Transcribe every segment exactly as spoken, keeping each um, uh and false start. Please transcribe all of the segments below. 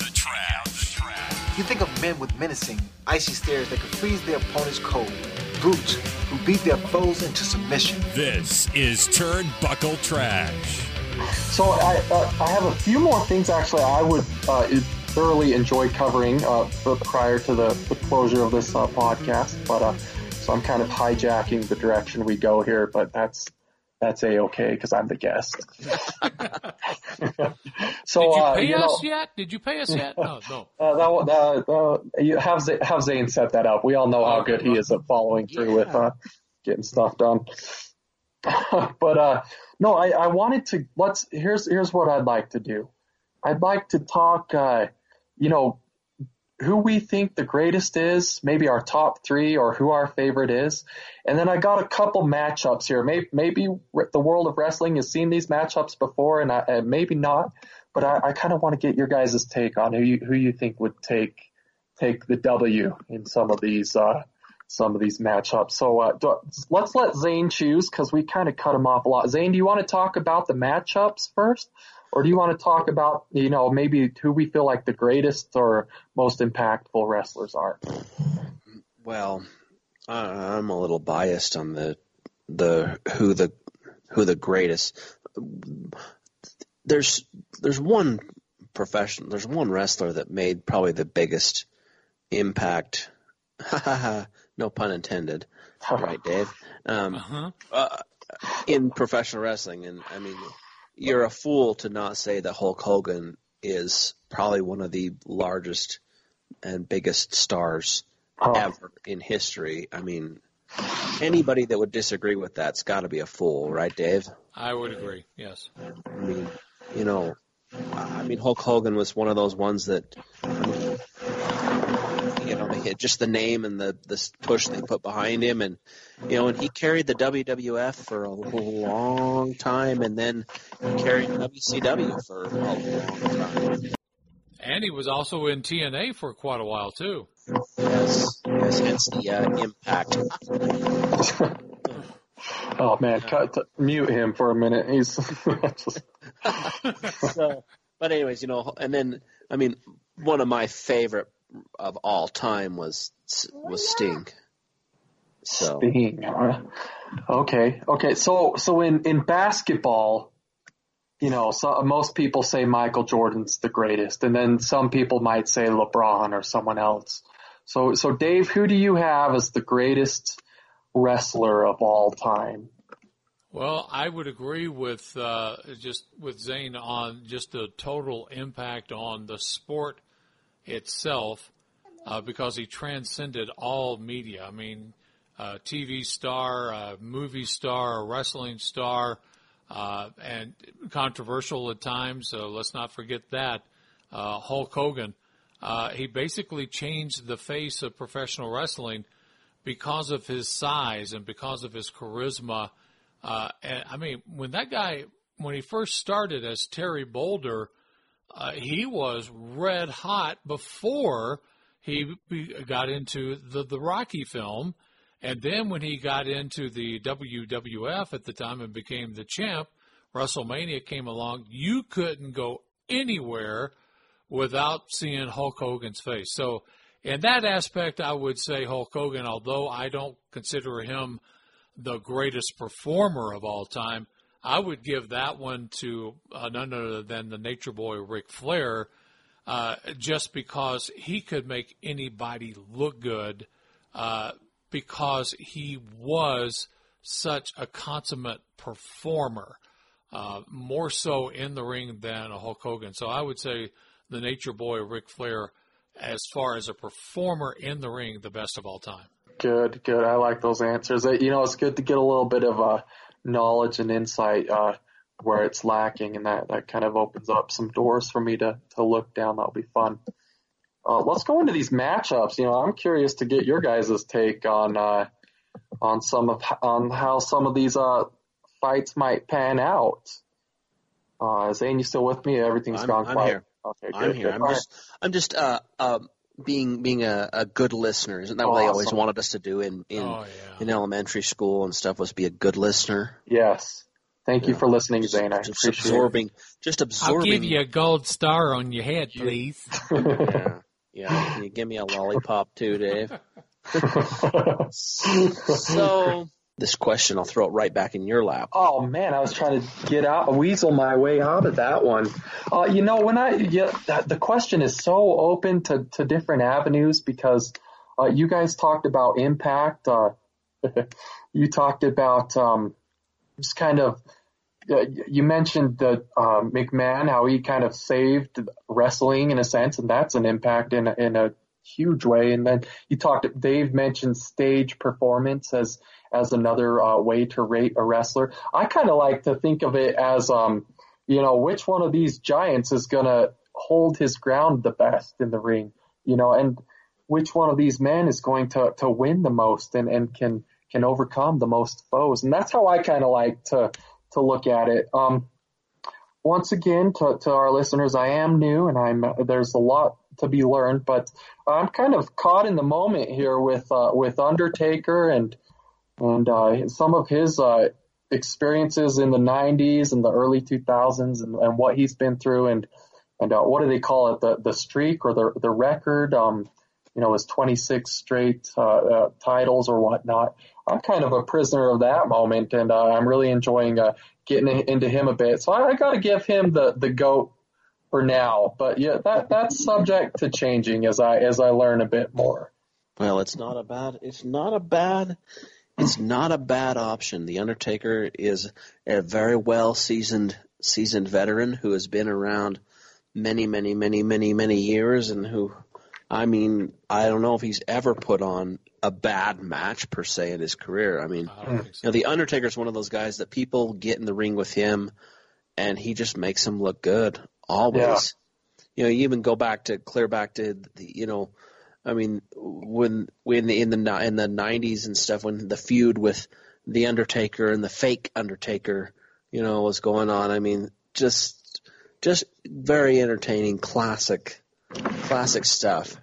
The Trap. The Trap. You think of men with menacing, icy stares that could freeze their opponents cold. Brutes who beat their foes into submission. This is Turnbuckle Trash. So I uh, I have a few more things actually I would uh, thoroughly enjoy covering uh, prior to the, the closure of this uh, podcast, but uh, so I'm kind of hijacking the direction we go here, but that's that's a-okay because I'm the guest. So Did you uh, pay you us know, yet? Did you pay us yet? No, no. Uh, that, that, uh, you have Z- have Zane set that up. We all know how good he is at following through Yeah. with uh, getting stuff done. But uh, no, I, I wanted to. Let's here's here's what I'd like to do. I'd like to talk. Uh, you know, who we think the greatest is, maybe our top three, or who our favorite is, and then I got a couple matchups here. Maybe maybe the world of wrestling has seen these matchups before, and, I, and maybe not. But I, I kind of want to get your guys' take on who you, who you think would take take the W in some of these uh, some of these matchups. So uh, do, let's let Zane choose because we kind of cut him off a lot. Zane, do you want to talk about the matchups first, or do you want to talk about you know maybe who we feel like the greatest or most impactful wrestlers are? Well, I- I'm a little biased on the the who the who the greatest. There's there's one profession, there's one wrestler that made probably the biggest impact. No pun intended, right, Dave? Um, Uh-huh. uh, in professional wrestling, and I mean, you're a fool to not say that Hulk Hogan is probably one of the largest and biggest stars Oh. ever in history. I mean, anybody that would disagree with that's got to be a fool, right, Dave? I would agree, yes. I mean, you know, I mean, Hulk Hogan was one of those ones that, I mean, you know, they hit just the name and the the push they put behind him, and you know, and he carried the W W F for a long time, and then he carried W C W for a long time. And he was also in T N A for quite a while, too. Yes, yes, hence the uh, impact. Oh man, cut to, mute him for a minute. He's just, So, but anyways, you know, and then I mean, one of my favorite of all time was was Sting. So Sting. Okay, okay. So, so in, in basketball, you know, so most people say Michael Jordan's the greatest, and then some people might say LeBron or someone else. So, so Dave, who do you have as the greatest wrestler of all time? Well, I would agree with uh, just with Zane on just the total impact on the sport itself, uh, because he transcended all media. I mean, uh, T V star, uh, movie star, wrestling star, uh, and controversial at times. So let's not forget that. Uh, Hulk Hogan, uh, he basically changed the face of professional wrestling because of his size and because of his charisma. Uh, and I mean, when that guy, when he first started as Terry Boulder, uh, he was red hot before he be, got into the, the Rocky film. And then when he got into the W W F at the time and became the champ, WrestleMania came along. You couldn't go anywhere without seeing Hulk Hogan's face. So in that aspect, I would say Hulk Hogan, although I don't consider him the greatest performer of all time, I would give that one to uh, none other than the Nature Boy Ric Flair, uh, just because he could make anybody look good, uh, because he was such a consummate performer, uh, more so in the ring than a Hulk Hogan. So I would say the Nature Boy Ric Flair, as far as a performer in the ring, the best of all time. Good, good. I like those answers. Uh, You know, it's good to get a little bit of uh, knowledge and insight uh, where it's lacking, and that, that kind of opens up some doors for me to, to look down. That'll be fun. Uh, let's go into these matchups. You know, I'm curious to get your guys' take on uh, on some of on how some of these uh, fights might pan out. Uh, Zane, you still with me? Everything's I'm, gone I'm quiet. here. Okay, good, I'm here. good. I'm All right. just, I'm just, uh, uh, being being a, a good listener. Isn't that what they always Awesome. wanted us to do in in, Oh, yeah. in elementary school and stuff? Was be a good listener. Yes. Thank you for listening, Zane. I just appreciate absorbing, it. just absorbing. I'll give you a gold star on your head, please. Yeah, yeah. Can you give me a lollipop too, Dave? So this question, I'll throw it right back in your lap. Oh man, I was trying to get out, weasel my way out of that one. Uh, you know, when I yeah, that, the question is so open to, to different avenues because uh, you guys talked about impact. Uh, you talked about um, just kind of. Uh, you mentioned that uh, McMahon, how he kind of saved wrestling in a sense, and that's an impact in in a huge way. And then you talked. Dave mentioned stage performance as as another uh, way to rate a wrestler. I kind of like to think of it as, um, you know, which one of these giants is gonna hold his ground the best in the ring, you know, and which one of these men is going to to win the most and and can can overcome the most foes. And that's how I kind of like to. to look at it. Um, once again, to, to our listeners, I am new and I'm, there's a lot to be learned, but I'm kind of caught in the moment here with, uh, with Undertaker and, and, uh, some of his, uh, experiences in the nineties and the early two thousands and, and what he's been through and, and, uh, what do they call it? The, the streak or the, the record, um, you know, his twenty-six straight, uh, uh, titles or whatnot. I'm kind of a prisoner of that moment, and uh, I'm really enjoying uh, getting into him a bit. So I, I got to give him the, the GOAT for now. But yeah, that that's subject to changing as I as I learn a bit more. Well, it's not a bad. It's not a bad. It's not a bad option. The Undertaker is a very well seasoned seasoned veteran who has been around many, many, many, many, many years, and who, I mean, I don't know if he's ever put on a bad match per se in his career. I mean, I don't think so. you know, the Undertaker is one of those guys that people get in the ring with him, and he just makes them look good always. Yeah. You know, you even go back to clear back to the, you know, I mean, when when in the in the nineties and stuff, when the feud with the Undertaker and the fake Undertaker, you know, was going on. I mean, just just very entertaining, classic, classic stuff.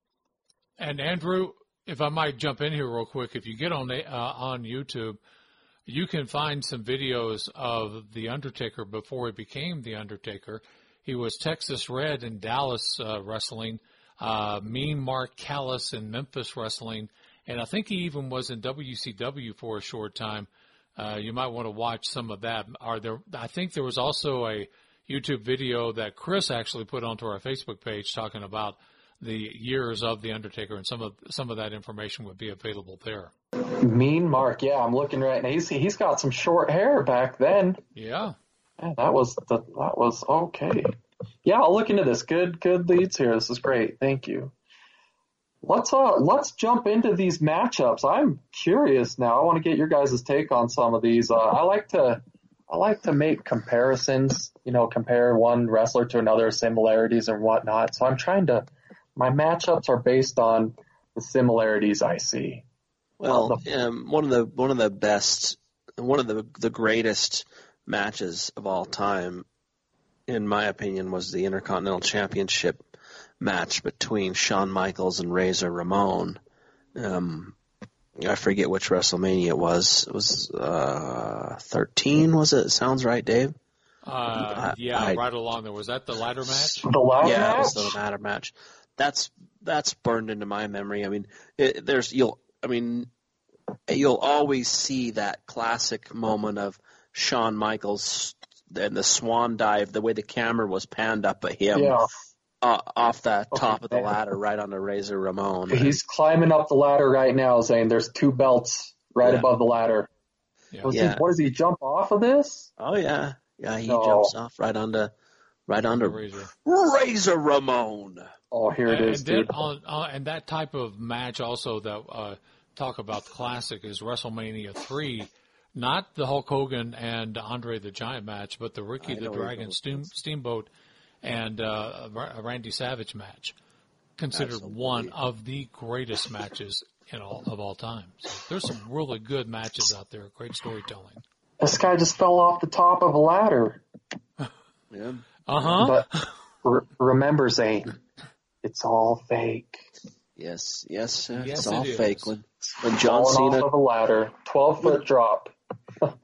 And Andrew, if I might jump in here real quick, if you get on the, uh, on YouTube, you can find some videos of the Undertaker before he became the Undertaker. He was Texas Red in Dallas uh, wrestling, uh, Mean Mark Callis in Memphis wrestling, and I think he even was in W C W for a short time. Uh, you might want to watch some of that. Are there? I think there was also a YouTube video that Chris actually put onto our Facebook page talking about the years of the Undertaker, and some of some of that information would be available there. Mean Mark, yeah, I'm looking right now. He's he's got some short hair back then. Yeah. Yeah, that was the, that was okay. Yeah, I'll look into this. Good good leads here. This is great. Thank you. Let's uh let's jump into these matchups. I'm curious now. I want to get your guys' take on some of these. Uh, I like to I like to make comparisons. You know, compare one wrestler to another, similarities and whatnot. So I'm trying to. My matchups are based on the similarities I see. Well, um, one of the one of the best, one of the the greatest matches of all time, in my opinion, was the Intercontinental Championship match between Shawn Michaels and Razor Ramon. Um, I forget which WrestleMania it was. It was uh, thirteen, was it? Sounds right, Dave? Uh, yeah, I, right along there. Was that the ladder match? The ladder yeah, match? it was the ladder match. That's that's burned into my memory. I mean, it, there's you'll. I mean, you'll always see that classic moment of Shawn Michaels and the swan dive, the way the camera was panned up at him. Yeah. Uh, off the top Okay. of the ladder, right onto Razor Ramon. He's climbing up the ladder right now, saying there's two belts right Yeah. above the ladder. Yeah. Was Yeah. he, what does he jump off of this? Oh yeah, yeah. He No. jumps off right onto, right onto Razor. Razor Ramon. Oh, here it And, is, and then dude. on, uh, and that type of match also that uh, talk about the classic is WrestleMania three, not the Hulk Hogan and Andre the Giant match, but the Ricky I the know Dragon those Steam, Steamboat and uh, a Randy Savage match, considered Absolutely. one of the greatest matches in all of all time. So there's some really good matches out there. Great storytelling. This guy just fell off the top of a ladder. Yeah. Uh huh. But re- remember, Zane, it's all fake. Yes, yes, uh, Yes, it's all it is. fake. When when John Falling Cena, off of a ladder, twelve foot drop.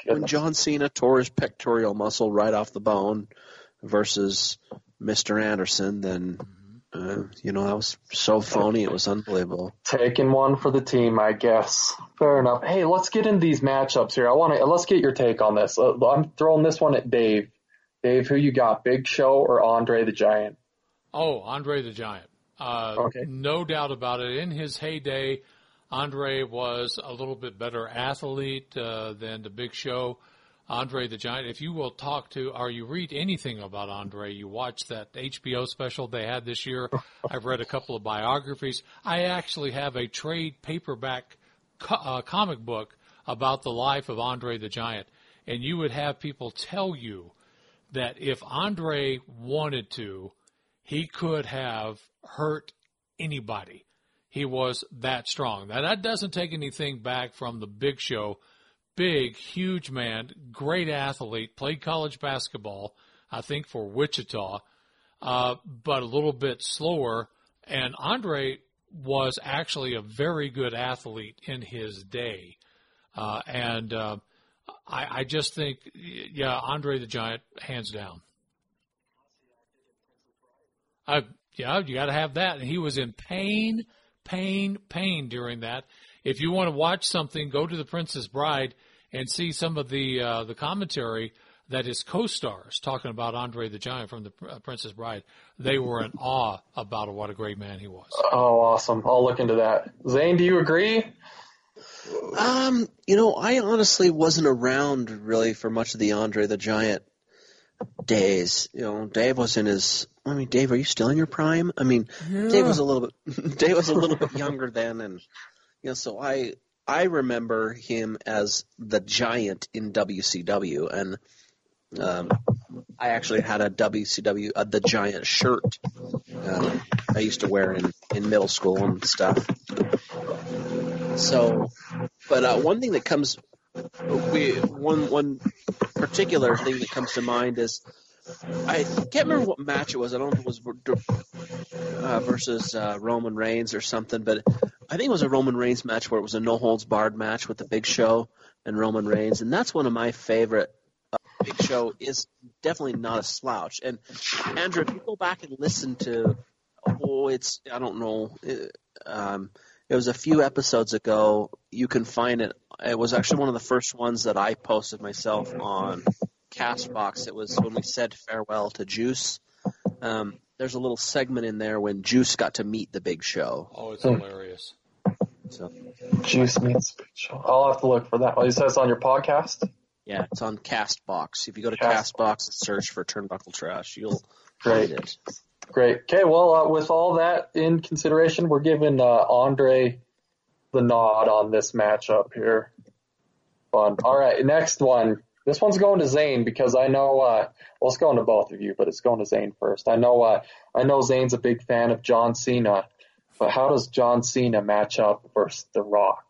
when John Cena tore his pectoral muscle right off the bone versus Mister Anderson, then, uh, you know, that was so phony. It was unbelievable. Taking one for the team, I guess. Fair enough. Hey, let's get into these matchups here. I want to, let's get your take on this. Uh, I'm throwing this one at Dave. Dave, who you got, Big Show or Andre the Giant? Oh, Andre the Giant. Uh, okay. No doubt about it. In his heyday, Andre was a little bit better athlete uh, than the Big Show. Andre the Giant, if you will talk to or you read anything about Andre, you watch that H B O special they had this year. I've read a couple of biographies. I actually have a trade paperback co- uh, comic book about the life of Andre the Giant. And you would have people tell you that if Andre wanted to, he could have hurt anybody. He was that strong. Now, that doesn't take anything back from the Big Show. Big, huge man, great athlete, played college basketball, I think, for Wichita, uh, but a little bit slower. And Andre was actually a very good athlete in his day. Uh, and uh, I, I just think, yeah, Andre the Giant, hands down. I, yeah, you got to have that. And he was in pain, pain, pain during that. If you want to watch something, go to The Princess Bride and see some of the uh, the commentary that his co-stars talking about Andre the Giant from The uh, Princess Bride. They were in awe about what a great man he was. Oh, awesome. I'll look into that. Zane, do you agree? Um, you know, I honestly wasn't around really for much of the Andre the Giant days. You know, Dave was in his. I mean, Dave, are you still in your prime? I mean, yeah. Dave was a little bit. Dave was a little bit younger then, and you know, so I I remember him as the Giant in W C W, and um, I actually had a W C W uh, the Giant shirt um, I used to wear in in middle school and stuff. So, but uh, one thing that comes, we one one particular thing that comes to mind is, I can't remember what match it was. I don't know if it was uh, versus uh, Roman Reigns or something, but I think it was a Roman Reigns match where it was a no holds barred match with the Big Show and Roman Reigns, and that's one of my favorite. Uh, Big Show is definitely not a slouch. And Andrew, if you go back and listen to, oh, it's I don't know. It, um, It was a few episodes ago. You can find it. It was actually one of the first ones that I posted myself on Castbox. It was when we said farewell to Juice. Um, there's a little segment in there when Juice got to meet the Big Show. Oh, it's hilarious. So, Juice meets Big Show. I'll have to look for that. Well, you said it's on your podcast? Yeah, it's on Castbox. If you go to Castbox, Castbox and search for Turnbuckle Trash, you'll Great. find it. Great. Okay, well, uh, with all that in consideration, we're giving uh, Andre the nod on this matchup here. Fun. All right, next one. This one's going to Zane because I know, uh, well, it's going to both of you, but it's going to Zane first. I know, uh, I know Zane's a big fan of John Cena, but how does John Cena match up versus The Rock?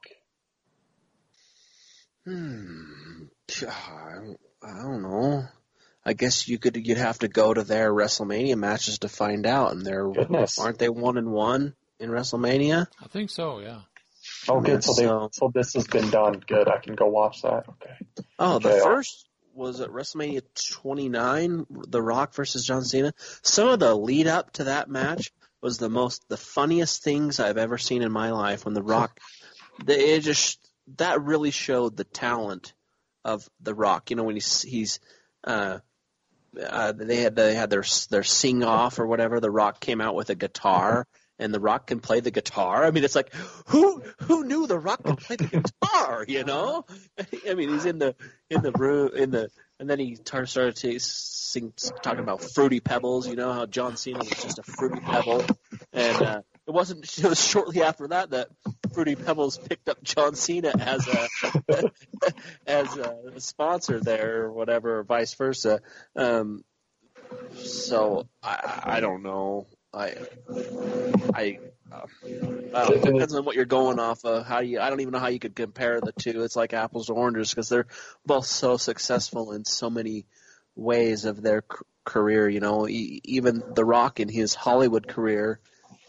Hmm. I don't know. I guess you could you'd have to go to their WrestleMania matches to find out, and they're Goodness. aren't they one and one in WrestleMania? I think so, yeah. Oh, good. So, they, So- so this has been done. Good. I can go watch that. Okay. Oh, the Okay. first was at WrestleMania twenty-nine, The Rock versus John Cena. Some of the lead up to that match was the most, the funniest things I've ever seen in my life. When The Rock, the, it just that really showed the talent of The Rock. You know, when he's he's uh, uh, they had they had their their sing off or whatever. The Rock came out with a guitar. And The Rock can play the guitar. I mean, it's like, who who knew The Rock could play the guitar? You know, I mean, he's in the in the room in the, and then he tar- started to sing, talking about Fruity Pebbles. You know how John Cena was just a Fruity Pebble, and uh, it wasn't. It was shortly after that that Fruity Pebbles picked up John Cena as a as a sponsor there, or whatever, or vice versa. Um, so I I don't know. I, I, uh, it depends on what you're going off of. How you, I don't even know how you could compare the two. It's like apples to oranges because they're both so successful in so many ways of their c- career. You know, e- even The Rock in his Hollywood career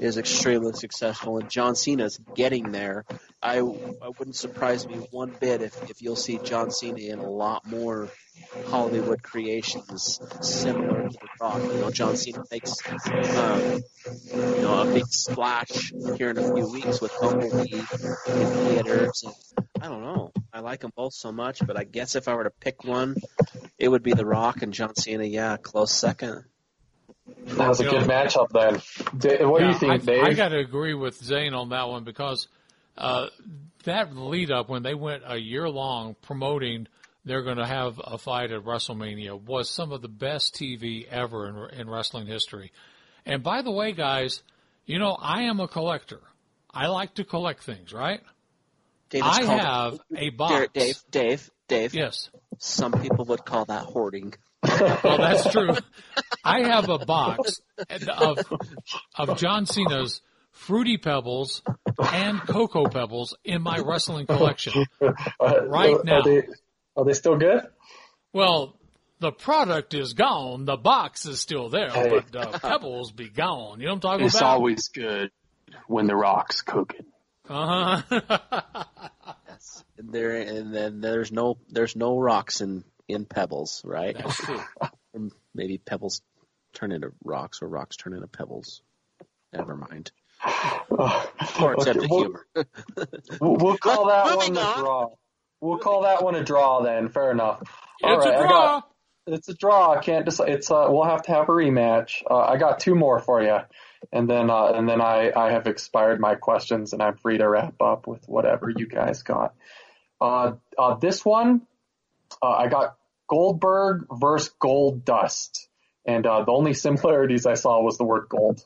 is extremely successful, and John Cena's getting there. I, I wouldn't surprise me one bit if, if you'll see John Cena in a lot more Hollywood creations similar to The Rock. You know, John Cena makes um, you know, a big splash here in a few weeks with Bumblebee in theaters. And I don't know. I like them both so much, but I guess if I were to pick one, it would be The Rock, and John Cena, yeah, close second. That was a You good know, matchup then. Da- What do Yeah, you think, I, Dave? I got to agree with Zane on that one because uh, that lead up when they went a year long promoting they're going to have a fight at WrestleMania was some of the best T V ever in, in wrestling history. And by the way, guys, you know, I am a collector. I like to collect things, right? Dave, it's I called- have a box. Dave, Dave, Dave, Dave. Yes. Some people would call that hoarding. Well, that's true. I have a box of of John Cena's Fruity Pebbles and Cocoa Pebbles in my wrestling collection. Uh, right are now. they, are they still good? Well, the product is gone. The box is still there, Hey. but the pebbles be gone. You know what I'm talking It's about? always good when the rock's cooking. Uh-huh. Yes. And there, and then there's no there's no rocks in, in pebbles, right? That's true. Or maybe pebbles turn into rocks, or rocks turn into pebbles. Never mind. Uh, Or okay, attempt at we'll, humor. we'll we'll call that Moving one a on. draw. We'll call that one a draw then. Fair enough. All It's right, a I draw. got- It's a draw. I can't decide. It's uh, we'll have to have a rematch. Uh, I got two more for you, and then uh, and then I, I have expired my questions, and I'm free to wrap up with whatever you guys got. Uh, uh, this one, uh, I got Goldberg versus Gold Dust, and uh, the only similarities I saw was the word gold.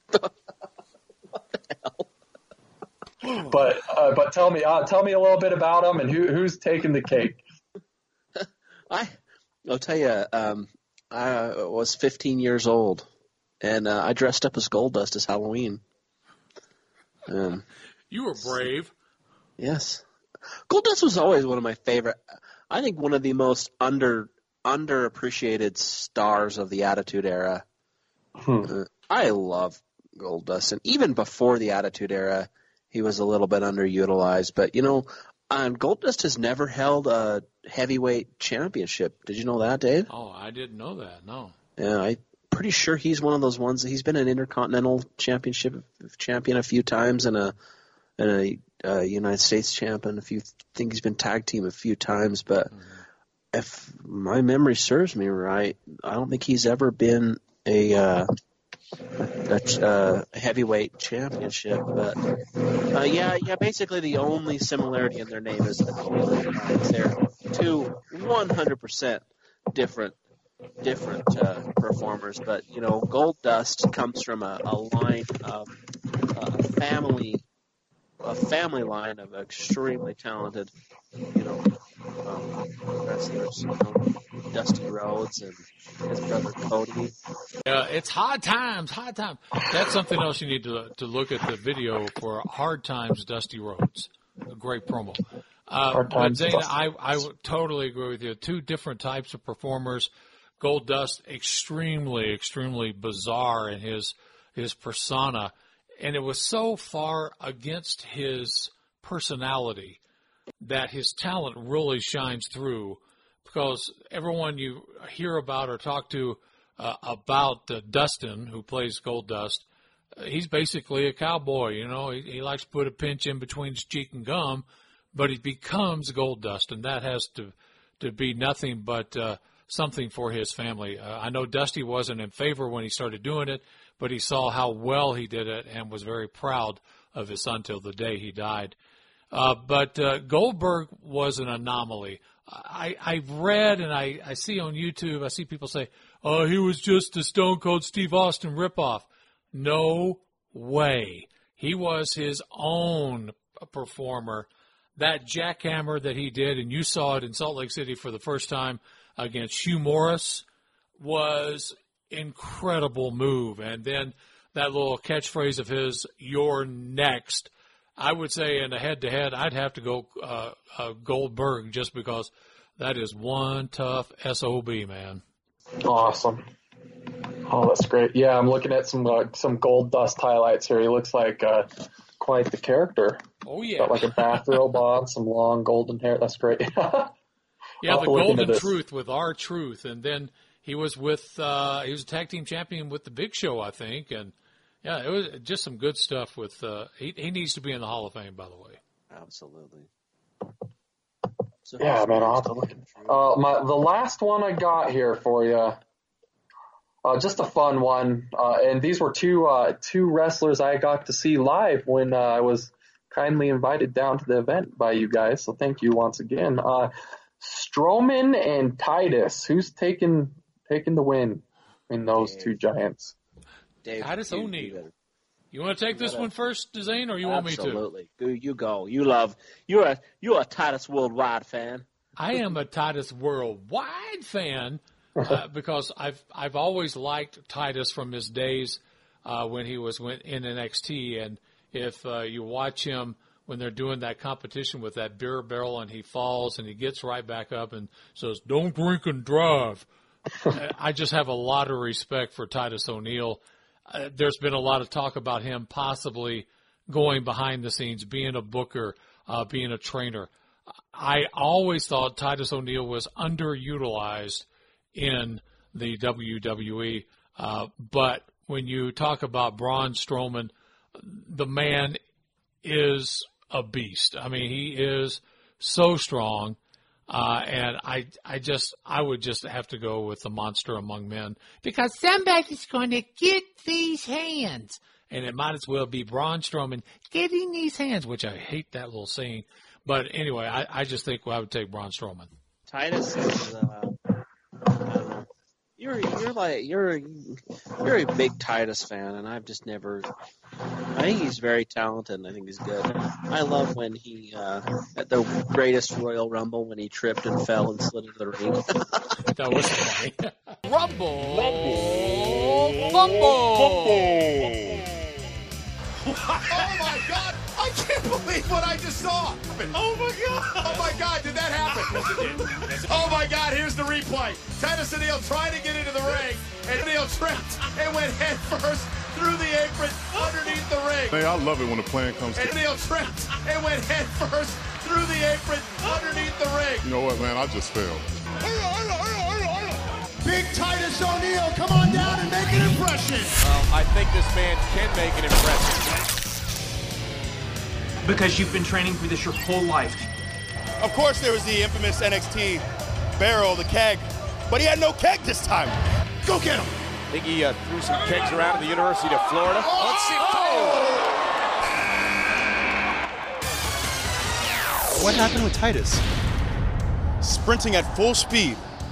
But uh, but tell me uh, tell me a little bit about them and who who's taking the cake. I, I'll tell you, um, I was fifteen years old, and uh, I dressed up as Goldust as Halloween. Um, You were brave. yes, Goldust was always one of my favorite. I think one of the most under underappreciated stars of the Attitude Era. Hmm. Uh, I love Goldust, and even before the Attitude Era, he was a little bit underutilized. But you know, um, Goldust has never held a heavyweight championship. Did you know that, Dave? Oh, I didn't know that. No. Yeah, I'm pretty sure he's one of those ones. He's been an Intercontinental Championship champion a few times, and a and a uh, United States champion a few. I think he's been tag team a few times, but Mm-hmm. if my memory serves me right, I don't think he's ever been a, uh, a, a heavyweight championship. But uh, yeah, yeah. Basically, the only similarity in their name is that they're two one hundred percent different. different uh, performers, but you know, Goldust comes from a, a line of uh, a family, a family line of extremely talented, you know, um, wrestlers. You know, Dusty Rhodes and his brother Cody. Yeah, it's hard times, hard times. That's something else you need to to look at the video for. Hard Times, Dusty Rhodes. A great promo. Uh, Hard but Times, Zane, Dusty I, I would totally agree with you. Two different types of performers. Goldust, extremely, extremely bizarre in his his persona, and it was so far against his personality that his talent really shines through. Because everyone you hear about or talk to uh, about uh, Dustin, who plays Goldust, uh, he's basically a cowboy. You know, he, he likes to put a pinch in between his cheek and gum, but he becomes Goldust, and that has to to be nothing but uh, something for his family. Uh, I know Dusty wasn't in favor when he started doing it, but he saw how well he did it and was very proud of his son till the day he died. Uh, but uh, Goldberg was an anomaly. I, I've read and I, I see on YouTube, I see people say, oh, he was just a Stone Cold Steve Austin ripoff. No way. He was his own performer. That jackhammer that he did, and you saw it in Salt Lake City for the first time against Hugh Morris, was incredible move. And then that little catchphrase of his, "You're next." I would say in a head-to-head, I'd have to go uh, uh, Goldberg just because that is one tough S O B, man. Awesome. Oh, that's great. Yeah, I'm looking at some uh, some Gold Dust highlights here. He looks like uh, quite the character. Oh, yeah. Got like a bathrobe on, some long golden hair. That's great. Yeah, the Golden Truth with R-Truth. And then he was with, uh, he was a tag team champion with the Big Show, I think. And, yeah, it was just some good stuff with, uh, he, he needs to be in the Hall of Fame, by the way. Absolutely. So yeah, man, I'll have to look. Uh, my, the last one I got here for you, uh, just a fun one. Uh, and these were two, uh, two wrestlers I got to see live when uh, I was kindly invited down to the event by you guys. So thank you once again. Uh, Strowman and Titus, who's taking taking the win in those Dave. two giants? Dave, Titus you, O'Neil. You, you want to take this one first, Zane, or you want me to? Absolutely. You go. You love. You're a you're a Titus Worldwide fan. I am a Titus Worldwide fan uh, because I've I've always liked Titus from his days uh, when he was in N X T, and if uh, you watch him when they're doing that competition with that beer barrel and he falls and he gets right back up and says, "Don't drink and drive." I just have a lot of respect for Titus O'Neil. Uh, there's been a lot of talk about him possibly going behind the scenes, being a booker, uh, being a trainer. I always thought Titus O'Neil was underutilized in the W W E, uh, but when you talk about Braun Strowman, the man is a beast. I mean, he is so strong, uh, and I, I just, I would just have to go with the monster among men because somebody's going to get these hands, and it might as well be Braun Strowman getting these hands, which I hate that little saying, but anyway, I, I just think I would take Braun Strowman. Titus is, uh, I don't know. You're you're like you're you're a big Titus fan, and I've just never. I think he's very talented, and I think he's good. I love when he uh, at the greatest Royal Rumble when he tripped and fell and slid into the ring. That was funny. Rumble, Rumble, Fumble. Oh my God! I can't believe what I just saw. Oh my God! Oh my God! Did that happen? Oh my God! Here's the replay. Titus O'Neil trying to get into the ring, and O'Neil tripped and went head first through the apron underneath the ring. Hey, I love it when the plan comes. And O'Neil tripped and went head first through the apron underneath the ring. You know what, man? I just failed. Big Titus O'Neil, come on down and make an impression. Well, I think this man can make an impression. Because you've been training for this your whole life. Of course there was the infamous N X T barrel, the keg, but he had no keg this time. Go get him. I think he uh, threw some kegs around at the University of Florida. Oh, Let's see. Oh. What happened with Titus? Sprinting at full speed.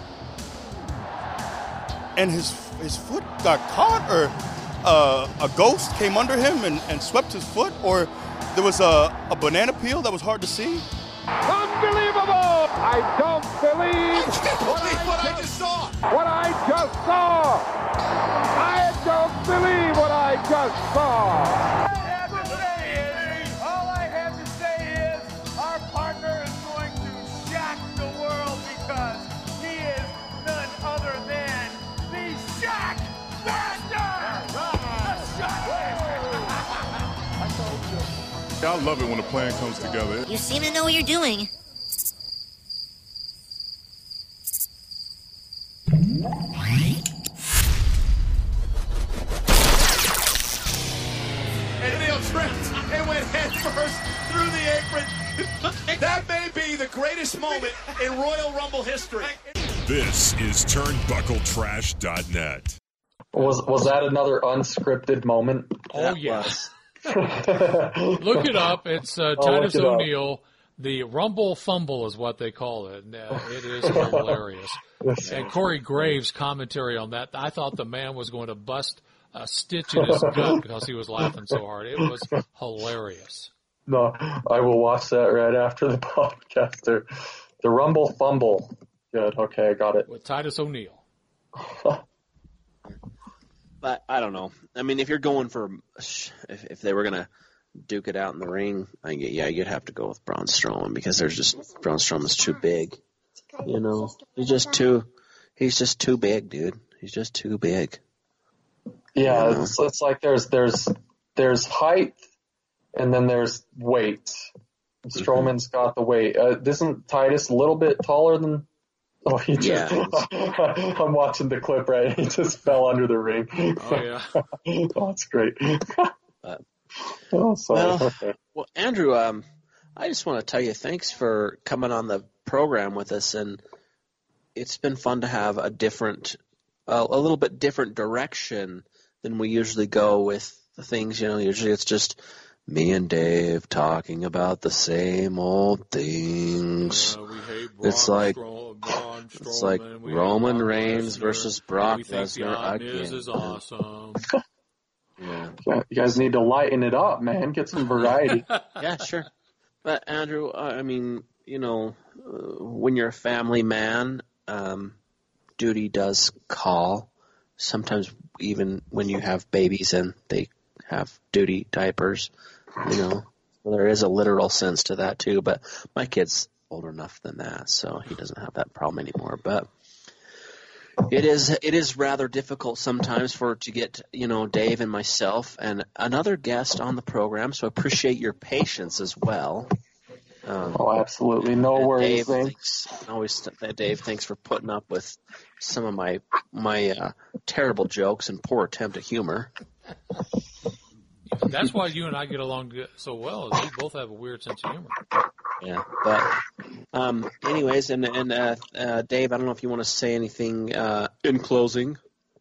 And his his foot got caught, or uh, a ghost came under him and, and swept his foot, or there was a, a banana peel that was hard to see. Unbelievable! I don't believe, I can't believe what I just saw. What I just saw. I don't believe what I just saw. All I have to say is, all I have to say is, our partner is going to shock the world because he is none other than the Shock Master. The Shock Master. I told you. I love it when the plan comes together. You seem to know what you're doing. And O'Neil tripped and went head first through the apron. That may be the greatest moment in Royal Rumble history. This is turnbuckle trash dot net. Was was that another unscripted moment? Oh, yes. Look it up. It's uh, Titus it O'Neil. Up. The Rumble Fumble is what they call it. Uh, it is hilarious. And Corey Graves' commentary on that, I thought the man was going to bust a stitch in his gut because he was laughing so hard. It was hilarious. No, I will watch that right after the podcast. The, the Rumble Fumble. Good. Okay, I got it. With Titus O'Neil. But I don't know. I mean, if you're going for, if, if they were going to duke it out in the ring, I get, yeah, you'd have to go with Braun Strowman because there's just, Braun Strowman's too big. You know, he's just too, he's just too big, dude. He's just too big. Yeah, you know? it's, it's like there's there's there's height, and then there's weight. Strowman's got the weight. Uh, isn't Titus a little bit taller than? Oh, he just. Yeah. I'm watching the clip right. He just fell under the ring. Oh yeah. Oh, that's great. But, oh, sorry. well, Okay. well, Andrew, um, I just want to tell you thanks for coming on the program with us, and it's been fun to have a different, uh, a little bit different direction than we usually go with the things. You know, usually it's just me and Dave talking about the same old things. Uh, we hate Braun, It's like Stro- Braun, it's like Strowman. We Roman hate Brock Reigns Lesnar. versus Brock We think the Lesnar Odd Miz again. is awesome. Yeah. Yeah, you guys need to lighten it up, man. Get some variety. Yeah, sure. But Andrew, I mean, you know, uh, when you're a family man, um, duty does call. Sometimes even when you have babies and they have duty diapers, you know, well, there is a literal sense to that too. But my kid's old enough than that, so he doesn't have that problem anymore. But it is it is rather difficult sometimes for to get, you know, Dave and myself and another guest on the program. So I appreciate your patience as well. Um, Oh, absolutely. No worries, Dave, man. thanks, always, Dave, thanks for putting up with some of my my uh, terrible jokes and poor attempt at humor. That's why you and I get along so well. Is we both have a weird sense of humor. Yeah, but um, anyways, and and uh, uh, Dave, I don't know if you want to say anything uh, in closing.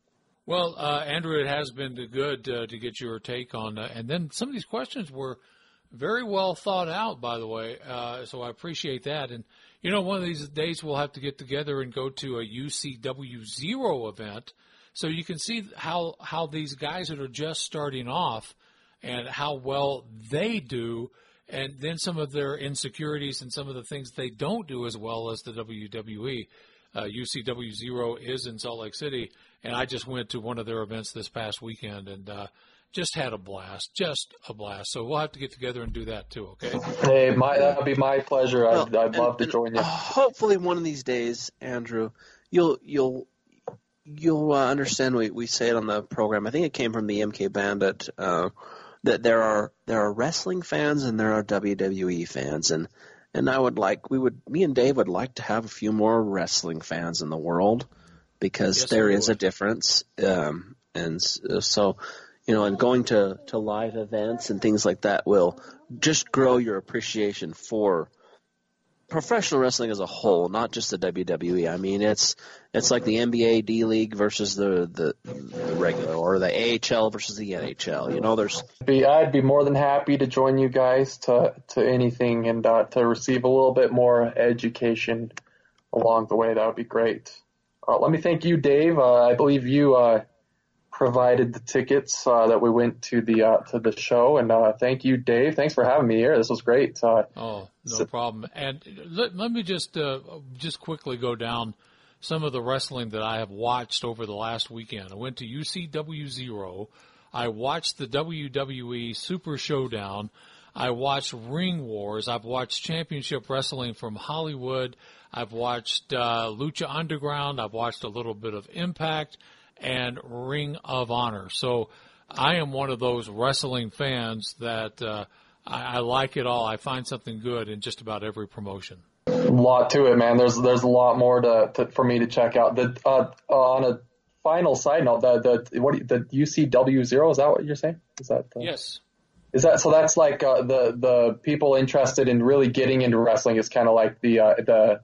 Well, uh, Andrew, it has been good uh, to get your take on, uh, and then some of these questions were very well thought out, by the way. Uh, so I appreciate that. And you know, one of these days we'll have to get together and go to a U C W Zero event, so you can see how how these guys that are just starting off and how well they do, and then some of their insecurities and some of the things they don't do as well as the W W E. Uh, U C W Zero is in Salt Lake City, and I just went to one of their events this past weekend and uh, just had a blast, just a blast. So we'll have to get together and do that too, okay? Hey, my, that would be my pleasure. I'd, Well, I'd love and- to and join you. Hopefully, one of these days, Andrew, you'll you'll you'll uh, understand. We we say it on the program. I think it came from the M K Bandit. Uh, that there are there are wrestling fans and there are W W E fans, and and I would like we would me and Dave would like to have a few more wrestling fans in the world because Yes, there we is a would. difference, um, and s- so you know, and going to to live events and things like that will just grow your appreciation for professional wrestling as a whole, not just the W W E. I mean, it's it's like the N B A D League versus the, the the regular, or the A H L versus the N H L. You know, there's Be, I'd be more than happy to join you guys to, to anything and uh, to receive a little bit more education along the way. That would be great. Uh, let me thank you, Dave. Uh, I believe you uh, provided the tickets uh, that we went to the uh, to the show, and uh, thank you, Dave. Thanks for having me here. This was great. Uh, Oh, no So- problem. And let, let me just uh, just quickly go down some of the wrestling that I have watched over the last weekend. I went to U C W Zero. I watched the W W E Super Showdown. I watched Ring Wars. I've watched Championship Wrestling from Hollywood. I've watched uh, Lucha Underground. I've watched a little bit of Impact and Ring of Honor. So I am one of those wrestling fans that uh, I, I like it all. I find something good in just about every promotion. a lot to it, man. There's there's a lot more to, to for me to check out. The uh, uh, on a final side note, the the what do you- the U C W Zero, is that what you're saying? Is that uh, Yes. Is that so? That's like uh, the the people interested in really getting into wrestling is kind of like the uh, the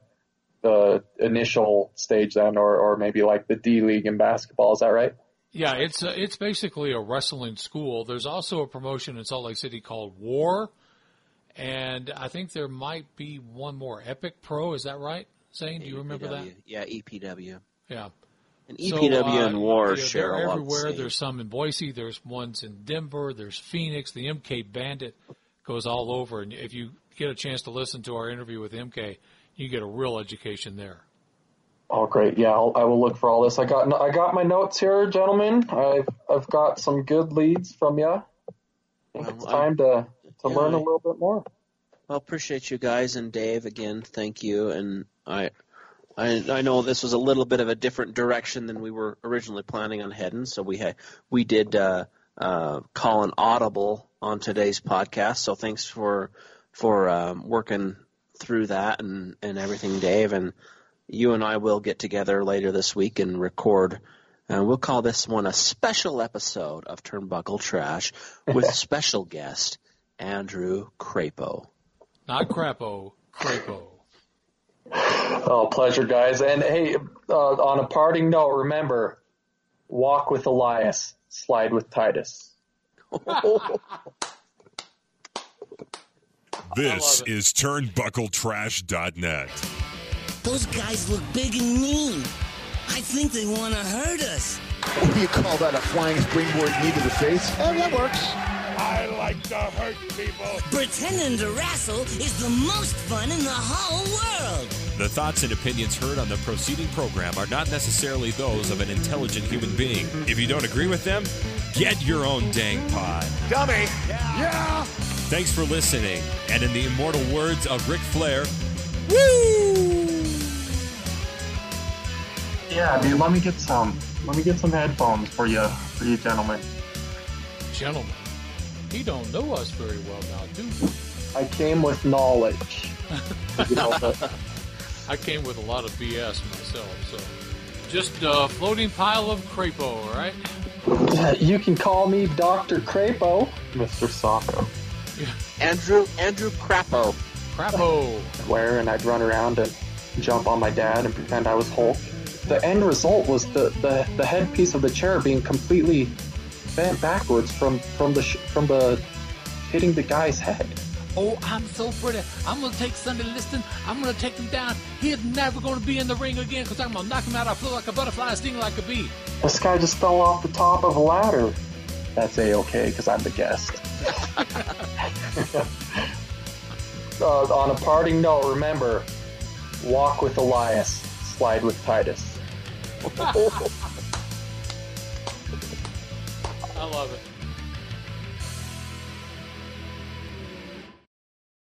the initial stage then, or or maybe like the D League in basketball. Is that right? Yeah, it's uh, it's basically a wrestling school. There's also a promotion in Salt Lake City called War, and I think there might be one more, Epic Pro. Is that right, Zane? Do you remember that? E P W. Yeah, E P W. Yeah. And E P W So, uh, and War yeah, share they're a lot everywhere. the same. There's some in Boise. There's ones in Denver. There's Phoenix. The M K Bandit goes all over. And if you get a chance to listen to our interview with M K, you get a real education there. Oh, great. Yeah, I'll, I will look for all this. I got I got my notes here, gentlemen. I've I've got some good leads from you. I think Well, it's I- time to to yeah, learn a I- little bit more. Well, appreciate you guys, and Dave, again, thank you. And I I, I know this was a little bit of a different direction than we were originally planning on heading, so we had we did uh, uh, call an audible on today's podcast. So thanks for for um, working through that and, and everything, Dave. And you and I will get together later this week and record. And we'll call this one a special episode of Turnbuckle Trash with special guest Andrew Crapo. Not Crapo, Crapo. Oh, pleasure, guys. And hey, uh, on a parting note, remember, walk with Elias, slide with Titus. This is Turnbuckle Trash dot net. Those guys look big and mean. I think they want to hurt us. What do you call that, a flying springboard knee to the face? Oh, that works. I like to hurt people. Pretending to wrestle is the most fun in the whole world. The thoughts and opinions heard on the preceding program are not necessarily those of an intelligent human being. If you don't agree with them, get your own dang pod. Dummy. Yeah. Thanks for listening. And in the immortal words of Ric Flair, woo! Yeah, dude, let me get some. Let me get some headphones for you, for you gentlemen. Gentlemen, he don't know us very well now, do you? I came with knowledge. You know, but... I came with a lot of B S myself, so just a floating pile of Crapo, all right? Yeah, you can call me Doctor Crapo, Mister Socko. Yeah. Andrew Andrew Crapo. Crapo. Where and I'd run around and jump on my dad and pretend I was Hulk. The end result was the, the, the headpiece of the chair being completely bent backwards from from the sh- from the hitting the guy's head. Oh, I'm so pretty. I'm going to take Sunday Liston. I'm going to take him down. He's never going to be in the ring again because I'm going to knock him out. I feel like a butterfly, sting like a bee. This guy just fell off the top of a ladder. That's A-okay because I'm the guest. uh, on a parting note, remember, walk with Elias, slide with Titus. I love it.